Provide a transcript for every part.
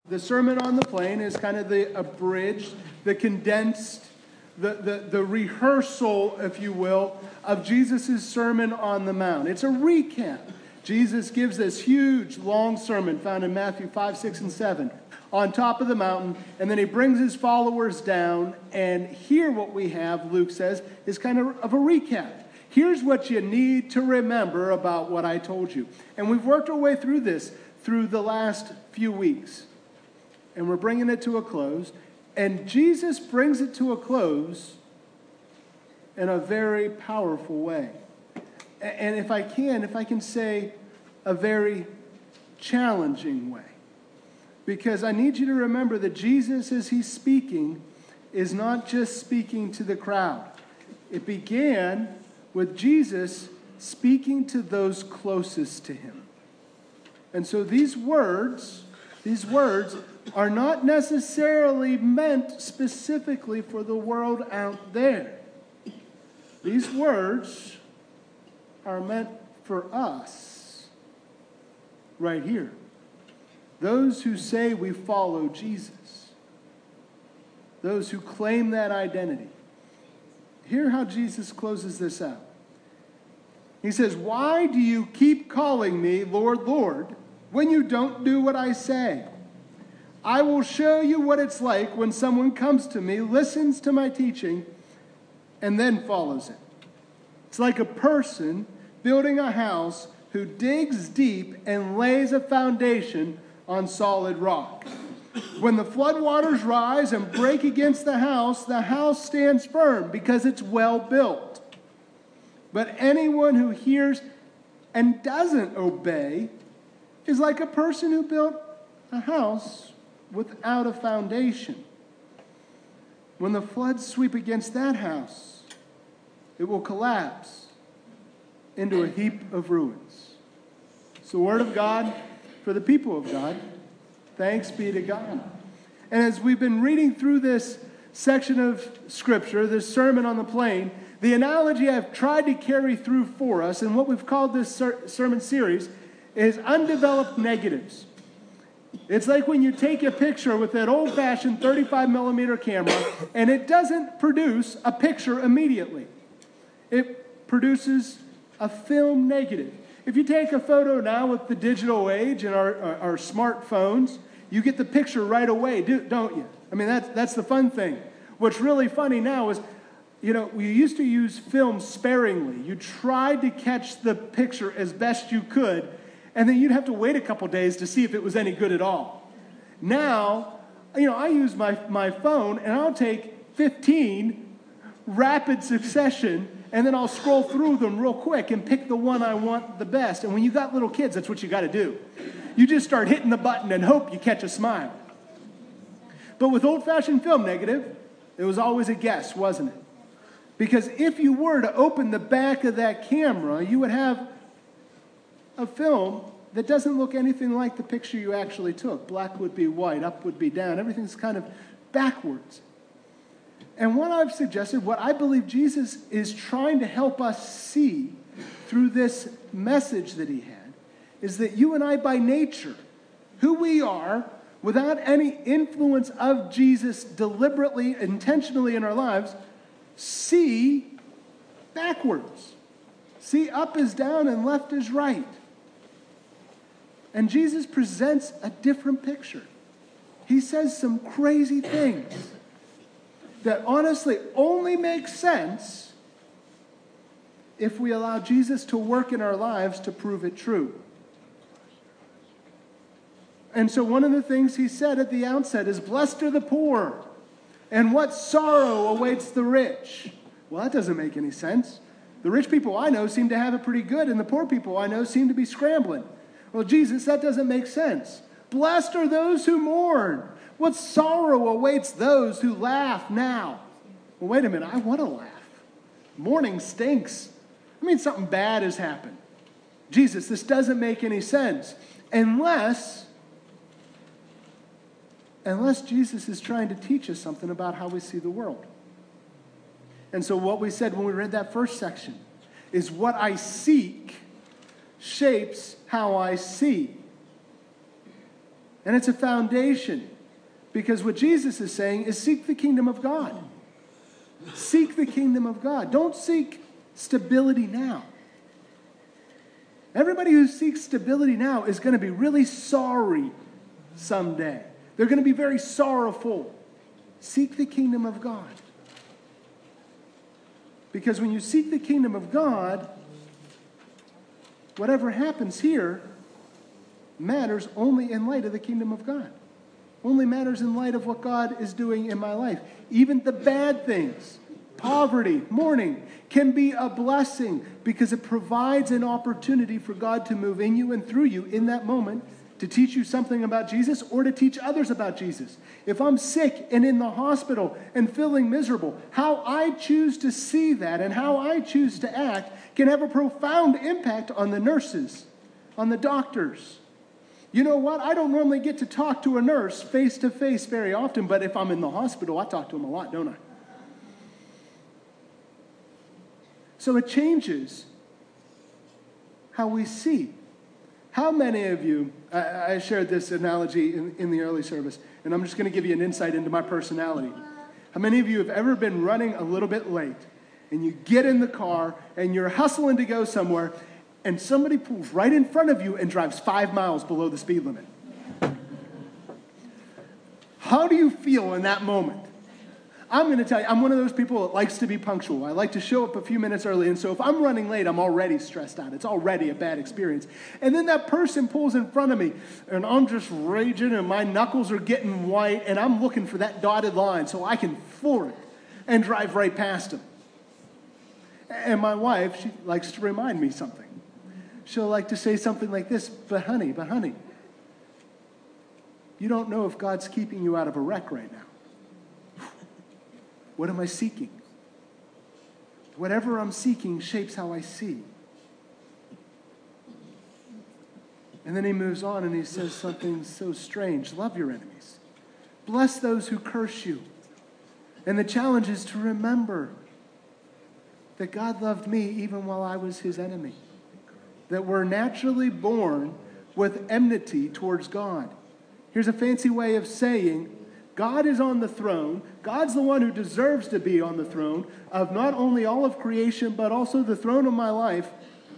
The Sermon on the Plain is kind of the abridged, the condensed, the rehearsal, if you will, of Jesus' Sermon on the Mount. It's a recap. Jesus gives this huge, long sermon found in Matthew 5, 6, and 7 on top of the mountain, and then he brings his followers down, and here what we have, Luke says, is kind of a recap. Here's what you need to remember about what I told you. And we've worked our way through this through the last few weeks. And we're bringing it to a close. And Jesus brings it to a close in a very powerful way. And if I can say a very challenging way. Because I need you to remember that Jesus, as he's speaking, is not just speaking to the crowd. It began with Jesus speaking to those closest to him. And so these words are not necessarily meant specifically for the world out there. These words are meant for us right here. Those who say we follow Jesus. Those who claim that identity. Hear how Jesus closes this out. He says, "Why do you keep calling me Lord, Lord, when you don't do what I say? I will show you what it's like when someone comes to me, listens to my teaching, and then follows it. It's like a person building a house who digs deep and lays a foundation on solid rock. When the floodwaters rise and break against the house stands firm because it's well built. But anyone who hears and doesn't obey is like a person who built a house without a foundation. When the floods sweep against that house, it will collapse into a heap of ruins." It's the word of God for the people of God. Thanks be to God. And as we've been reading through this section of Scripture, this Sermon on the Plain, the analogy I've tried to carry through for us, and what we've called this sermon series, is undeveloped negatives. It's like when you take a picture with that old-fashioned 35 millimeter camera, and it doesn't produce a picture immediately. It produces a film negative. If you take a photo now with the digital age and our smartphones, you get the picture right away, don't you? I mean, that's the fun thing. What's really funny now is, we used to use film sparingly. You tried to catch the picture as best you could, and then you'd have to wait a couple days to see if it was any good at all. Now, I use my phone, and I'll take 15 rapid succession, and then I'll scroll through them real quick and pick the one I want the best. And when you got little kids, that's what you got to do. You just start hitting the button and hope you catch a smile. But with old-fashioned film negative, it was always a guess, wasn't it? Because if you were to open the back of that camera, you would have a film that doesn't look anything like the picture you actually took. Black would be white, up would be down. Everything's kind of backwards. And what I've suggested, what I believe Jesus is trying to help us see through this message that he had, is that you and I by nature, who we are, without any influence of Jesus deliberately, intentionally in our lives, see backwards. See up is down and left is right. And Jesus presents a different picture. He says some crazy things that honestly only makes sense if we allow Jesus to work in our lives to prove it true. And so one of the things he said at the outset is, "Blessed are the poor, and what sorrow awaits the rich." Well, that doesn't make any sense. The rich people I know seem to have it pretty good, and the poor people I know seem to be scrambling. Well, Jesus, that doesn't make sense. Blessed are those who mourn. What sorrow awaits those who laugh now? Well, wait a minute, I want to laugh. Mourning stinks. I mean, something bad has happened. Jesus, this doesn't make any sense. Unless Jesus is trying to teach us something about how we see the world. And so what we said when we read that first section is what I seek shapes how I see. And it's a foundation. Because what Jesus is saying is seek the kingdom of God. Seek the kingdom of God. Don't seek stability now. Everybody who seeks stability now is going to be really sorry someday. They're going to be very sorrowful. Seek the kingdom of God. Because when you seek the kingdom of God, whatever happens here matters only in light of the kingdom of God. Only matters in light of what God is doing in my life. Even the bad things, poverty, mourning, can be a blessing because it provides an opportunity for God to move in you and through you in that moment to teach you something about Jesus or to teach others about Jesus. If I'm sick and in the hospital and feeling miserable, how I choose to see that and how I choose to act can have a profound impact on the nurses, on the doctors. You know what? I don't normally get to talk to a nurse face to face very often, but if I'm in the hospital, I talk to them a lot, don't I? So it changes how we see. How many of you, I shared this analogy in the early service, and I'm just going to give you an insight into my personality. How many of you have ever been running a little bit late, and you get in the car, and you're hustling to go somewhere, and somebody pulls right in front of you and drives 5 miles below the speed limit? How do you feel in that moment? I'm going to tell you, I'm one of those people that likes to be punctual. I like to show up a few minutes early, and so if I'm running late, I'm already stressed out. It's already a bad experience. And then that person pulls in front of me, and I'm just raging, and my knuckles are getting white, and I'm looking for that dotted line so I can floor it and drive right past him. And my wife, she likes to remind me something. She'll like to say something like this, but honey, you don't know if God's keeping you out of a wreck right now. What am I seeking? Whatever I'm seeking shapes how I see. And then he moves on and he says something so strange. Love your enemies. Bless those who curse you. And the challenge is to remember that God loved me even while I was his enemy. That we're naturally born with enmity towards God. Here's a fancy way of saying God is on the throne. God's the one who deserves to be on the throne of not only all of creation, but also the throne of my life.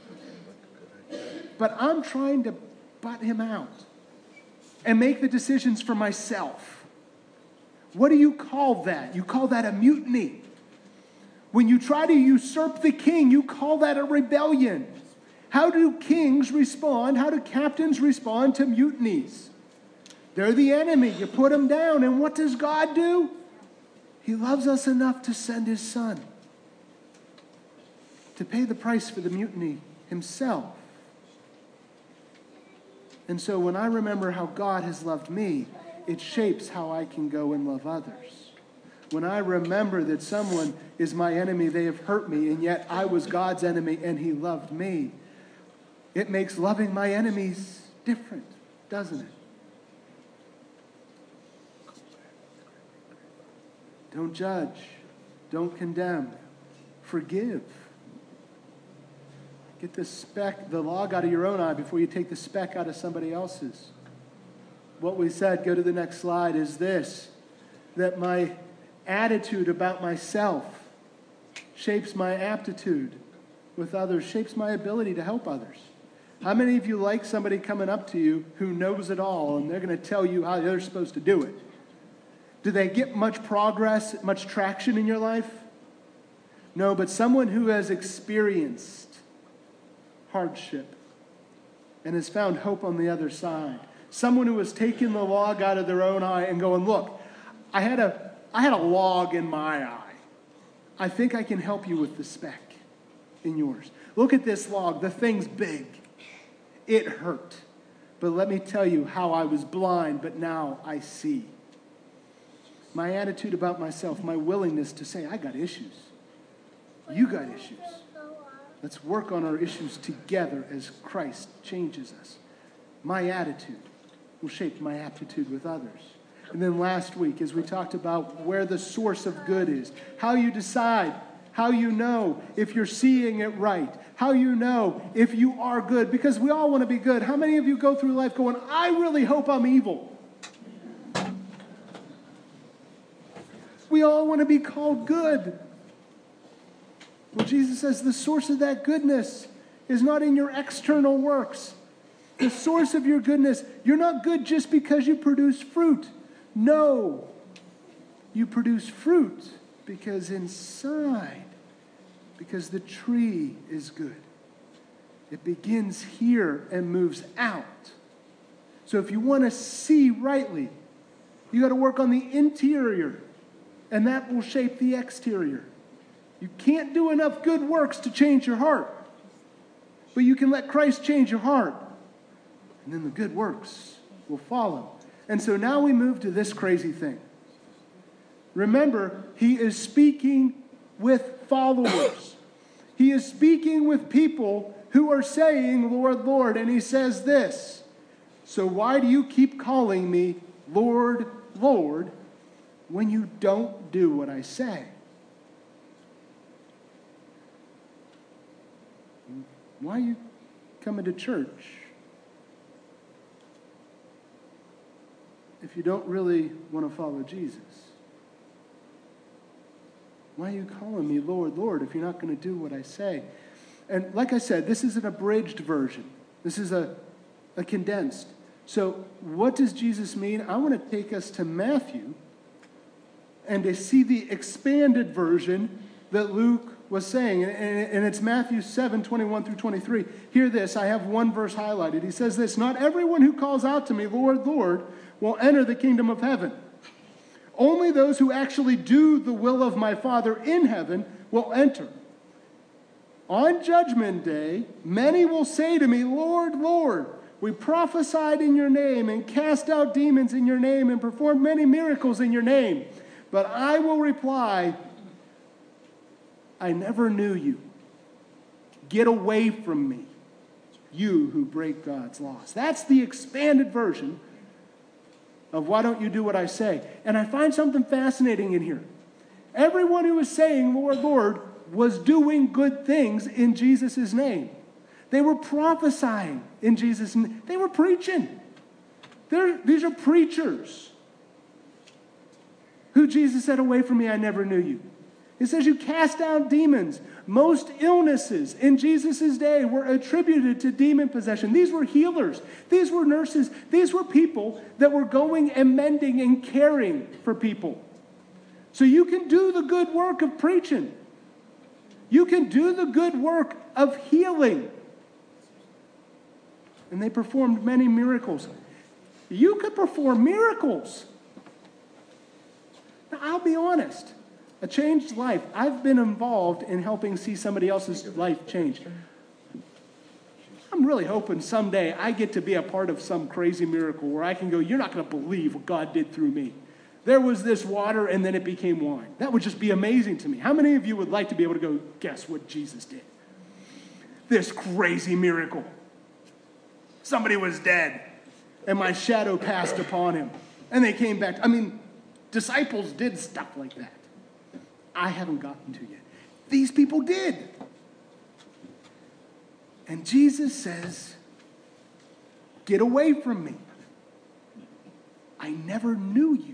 But I'm trying to butt him out and make the decisions for myself. What do you call that? You call that a mutiny. When you try to usurp the king, you call that a rebellion. How do kings respond? How do captains respond to mutinies? They're the enemy. You put them down. And what does God do? He loves us enough to send his son to pay the price for the mutiny himself. And so when I remember how God has loved me, it shapes how I can go and love others. When I remember that someone is my enemy, they have hurt me, and yet I was God's enemy and he loved me, it makes loving my enemies different, doesn't it? Don't judge. Don't condemn. Forgive. Get the log out of your own eye before you take the speck out of somebody else's. What we said, go to the next slide, is this, that my attitude about myself shapes my aptitude with others, shapes my ability to help others. How many of you like somebody coming up to you who knows it all and they're going to tell you how they're supposed to do it? Do they get much progress, much traction in your life? No, but someone who has experienced hardship and has found hope on the other side. Someone who has taken the log out of their own eye and going, look, I had a log in my eye. I think I can help you with the speck in yours. Look at this log. The thing's big. It hurt. But let me tell you how I was blind, but now I see. My attitude about myself, my willingness to say, I got issues. You got issues. Let's work on our issues together as Christ changes us. My attitude will shape my aptitude with others. And then last week, as we talked about where the source of good is, how you decide, how you know if you're seeing it right, how you know if you are good, because we all want to be good. How many of you go through life going, I really hope I'm evil? We all want to be called good. Well, Jesus says the source of that goodness is not in your external works. The source of your goodness, you're not good just because you produce fruit. No. You produce fruit because inside, because the tree is good. It begins here and moves out. So if you want to see rightly, you got to work on the interior, and that will shape the exterior. You can't do enough good works to change your heart, but you can let Christ change your heart, and then the good works will follow. And so now we move to this crazy thing. Remember, he is speaking with followers. He is speaking with people who are saying, Lord, Lord, and he says this, so why do you keep calling me Lord, Lord, when you don't do what I say? Why are you coming to church if you don't really want to follow Jesus? Why are you calling me Lord, Lord, if you're not going to do what I say? And like I said, this is an abridged version. This is a condensed. So what does Jesus mean? I want to take us to Matthew and to see the expanded version that Luke was saying. And it's Matthew 7, 21 through 23. Hear this. I have one verse highlighted. He says this, not everyone who calls out to me, Lord, Lord, will enter the kingdom of heaven. Only those who actually do the will of my Father in heaven will enter. On judgment day, many will say to me, Lord, Lord, we prophesied in your name and cast out demons in your name and performed many miracles in your name. But I will reply, I never knew you. Get away from me, you who break God's laws. That's the expanded version of why don't you do what I say. And I find something fascinating in here. Everyone who is saying, Lord, Lord, was doing good things in Jesus' name. They were prophesying in Jesus' name. They were preaching. These are preachers who Jesus said, away from me, I never knew you. It says you cast out demons. Most illnesses in Jesus' day were attributed to demon possession. These were healers. These were nurses. These were people that were going and mending and caring for people. So you can do the good work of preaching. You can do the good work of healing. And they performed many miracles. You could perform miracles. Now, I'll be honest. A changed life. I've been involved in helping see somebody else's life change. I'm really hoping someday I get to be a part of some crazy miracle where I can go, you're not going to believe what God did through me. There was this water and then it became wine. That would just be amazing to me. How many of you would like to be able to go, guess what Jesus did? This crazy miracle. Somebody was dead and my shadow passed upon him. And they came back. Disciples did stuff like that. I haven't gotten to yet. These people did. And Jesus says, get away from me. I never knew you.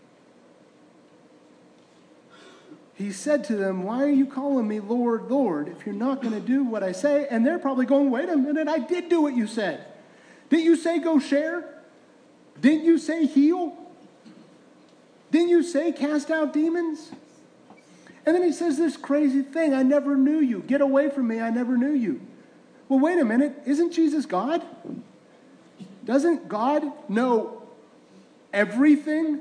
He said to them, why are you calling me Lord, Lord, if you're not going to do what I say? And they're probably going, wait a minute, I did do what you said. Didn't you say go share? Didn't you say heal? Didn't you say cast out demons? And then he says this crazy thing, I never knew you. Get away from me, I never knew you. Well, wait a minute, isn't Jesus God? Doesn't God know everything?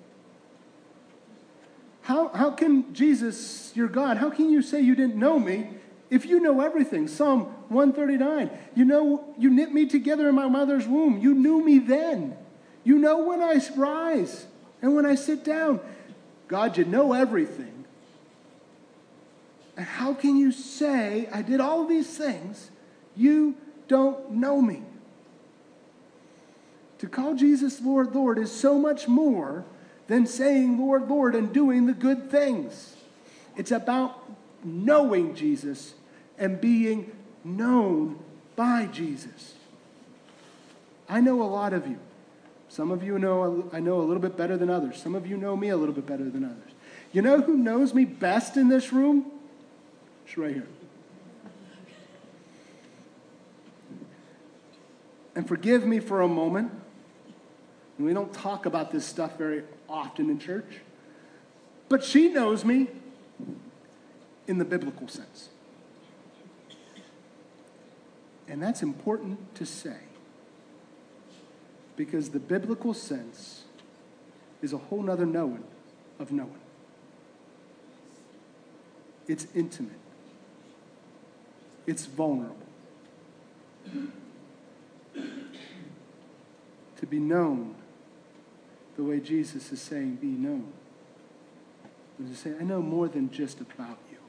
How can Jesus, your God, how can you say you didn't know me if you know everything? Psalm 139, you knit me together in my mother's womb. You knew me then. You know when I rise and when I sit down. God, you know everything. And how can you say, I did all these things, you don't know me? To call Jesus Lord, Lord is so much more than saying Lord, Lord and doing the good things. It's about knowing Jesus and being known by Jesus. I know a lot of you. Some of you I know a little bit better than others. Some of you know me a little bit better than others. You know who knows me best in this room? It's right here. And forgive me for a moment. We don't talk about this stuff very often in church. But she knows me in the biblical sense. And that's important to say. Because the biblical sense is a whole nother knowing of knowing. It's intimate. It's vulnerable. To be known the way Jesus is saying, be known. To say, I know more than just about you.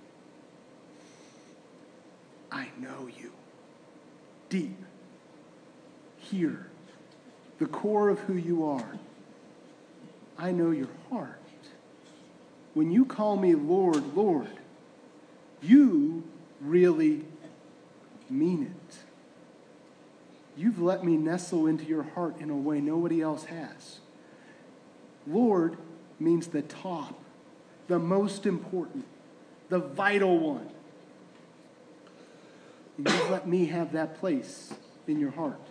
I know you. Deep. Here. The core of who you are. I know your heart. When you call me Lord, Lord, you really mean it. You've let me nestle into your heart in a way nobody else has. Lord means the top, the most important, the vital one. And you've let me have that place in your heart.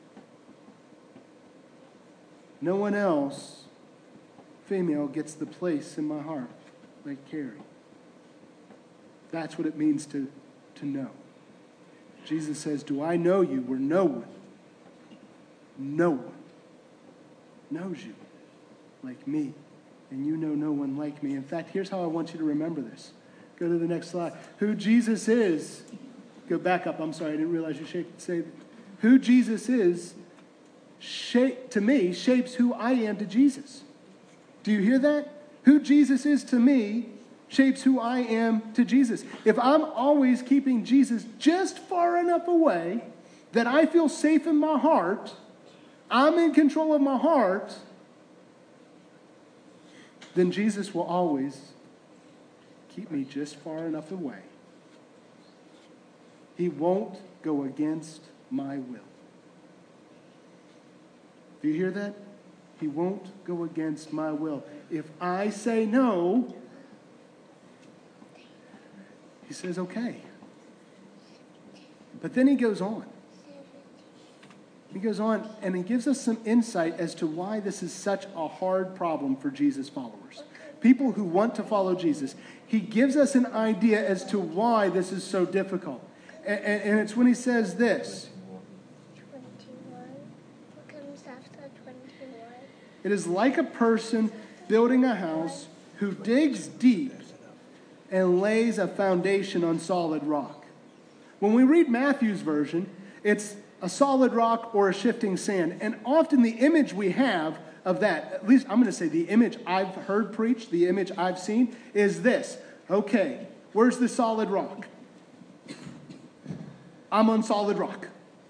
No one else, female, gets the place in my heart like Carrie. That's what it means to know. Jesus says, do I know you where no one knows you like me, and you know no one like me. In fact, here's how I want you to remember this. Go to the next slide. Who Jesus is, go back up, I'm sorry, I didn't realize you say who Jesus is, to me, shapes who I am to Jesus. Do you hear that? Who Jesus is to me shapes who I am to Jesus. If I'm always keeping Jesus just far enough away that I feel safe in my heart, I'm in control of my heart, then Jesus will always keep me just far enough away. He won't go against my will. Do you hear that? He won't go against my will. If I say no, he says, okay. But then he goes on. He goes on and he gives us some insight as to why this is such a hard problem for Jesus followers. People who want to follow Jesus. He gives us an idea as to why this is so difficult. And it's when he says this. 21. What comes after 21? It is like a person building a house who digs deep and lays a foundation on solid rock. When we read Matthew's version, it's a solid rock or a shifting sand. And often the image we have of that, at least I'm going to say the image I've heard preached, the image I've seen, is this. Okay, where's the solid rock? I'm on solid rock.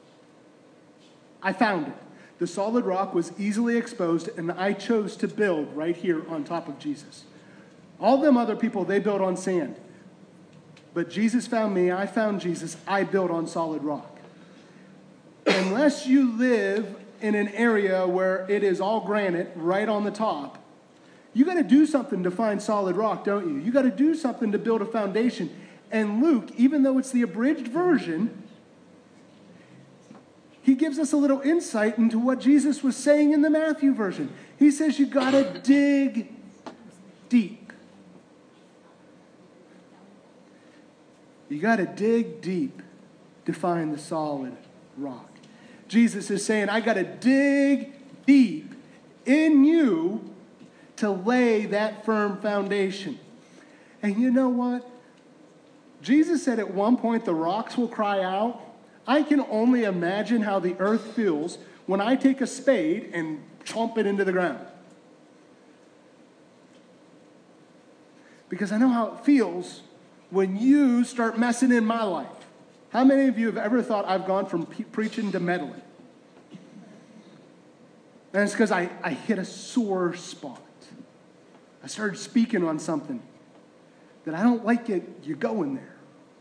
I found it. The solid rock was easily exposed, and I chose to build right here on top of Jesus. All them other people, they built on sand. But Jesus found me, I found Jesus, I built on solid rock. Unless you live in an area where it is all granite right on the top, you got to do something to find solid rock, don't you? You got to do something to build a foundation. And Luke, even though it's the abridged version, he gives us a little insight into what Jesus was saying in the Matthew version. He says you got to dig deep. You got to dig deep to find the solid rock. Jesus is saying, I got to dig deep in you to lay that firm foundation. And you know what? Jesus said at one point the rocks will cry out. I can only imagine how the earth feels when I take a spade and chomp it into the ground. Because I know how it feels when you start messing in my life. How many of you have ever thought I've gone from preaching to meddling? And it's because I hit a sore spot. I started speaking on something that I don't like you going there.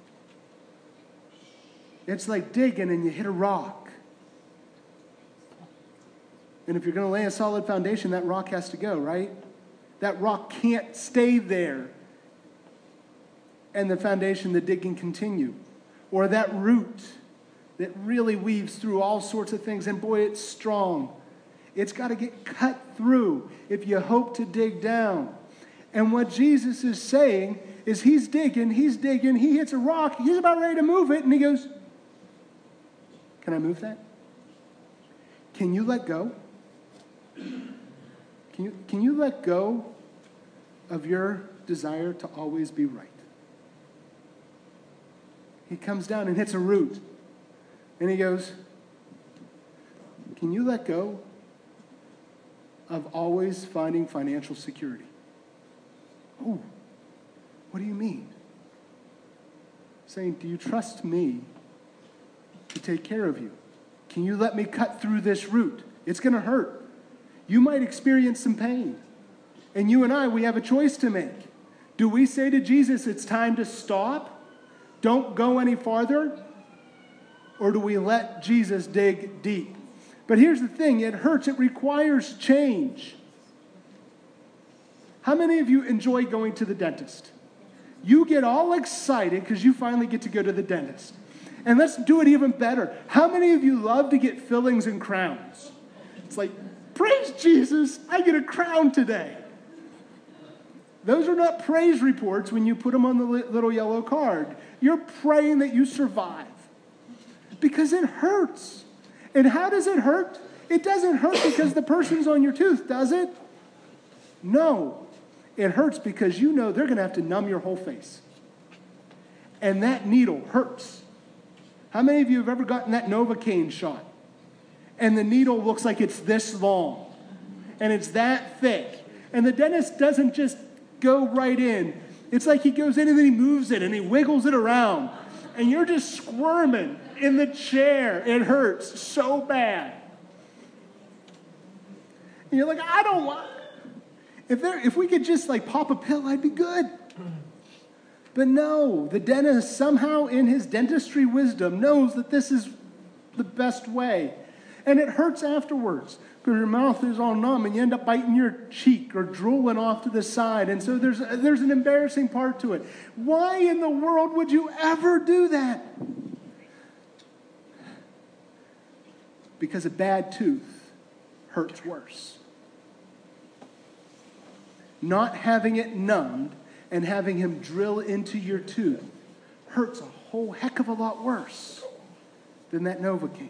It's like digging and you hit a rock. And if you're going to lay a solid foundation, that rock has to go, right? That rock can't stay there and the foundation, the dig can continue. Or that root that really weaves through all sorts of things, and boy, it's strong. It's got to get cut through if you hope to dig down. And what Jesus is saying is he's digging, he hits a rock, he's about ready to move it, and he goes, can I move that? Can you let go? Can you let go of your desire to always be right? He comes down and hits a root. And he goes, can you let go of always finding financial security? Oh, what do you mean? Saying, do you trust me to take care of you? Can you let me cut through this root? It's going to hurt. You might experience some pain. And you and I, we have a choice to make. Do we say to Jesus, it's time to stop? Don't go any farther? Or do we let Jesus dig deep? But here's the thing, it hurts, it requires change. How many of you enjoy going to the dentist? You get all excited because you finally get to go to the dentist. And let's do it even better. How many of you love to get fillings and crowns? It's like, praise Jesus, I get a crown today. Those are not praise reports when you put them on the little yellow card. You're praying that you survive. Because it hurts. And how does it hurt? It doesn't hurt because the person's on your tooth, does it? No. It hurts because you know they're going to have to numb your whole face. And that needle hurts. How many of you have ever gotten that Novocaine shot? And the needle looks like it's this long. And it's that thick. And the dentist doesn't just go right in. It's like he goes in and then he moves it and he wiggles it around. And you're just squirming in the chair. It hurts so bad. And you're like, I don't want... If we could just like pop a pill, I'd be good. But no, the dentist somehow in his dentistry wisdom knows that this is the best way. And it hurts afterwards because your mouth is all numb and you end up biting your cheek or drooling off to the side. And so there's an embarrassing part to it. Why in the world would you ever do that? Because a bad tooth hurts worse. Not having it numbed and having him drill into your tooth hurts a whole heck of a lot worse than that Novocaine.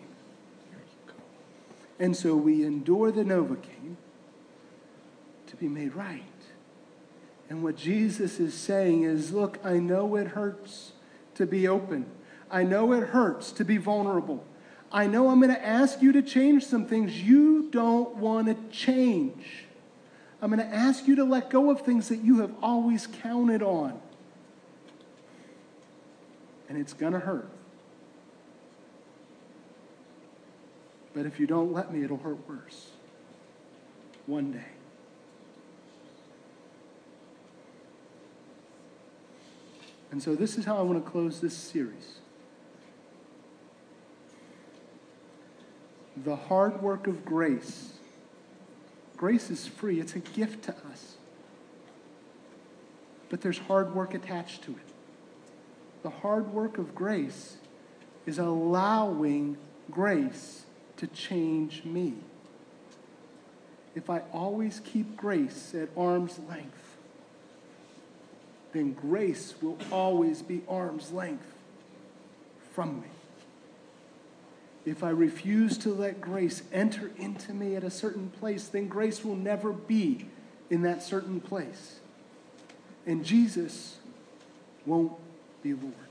And so we endure the Novocaine to be made right. And what Jesus is saying is, look, I know it hurts to be open. I know it hurts to be vulnerable. I know I'm going to ask you to change some things you don't want to change. I'm going to ask you to let go of things that you have always counted on. And it's going to hurt. But if you don't let me, it'll hurt worse. One day. And so this is how I want to close this series. The hard work of grace. Grace is free. It's a gift to us. But there's hard work attached to it. The hard work of grace is allowing grace to change me. If I always keep grace at arm's length, then grace will always be arm's length from me. If I refuse to let grace enter into me at a certain place, then grace will never be in that certain place. And Jesus won't be Lord.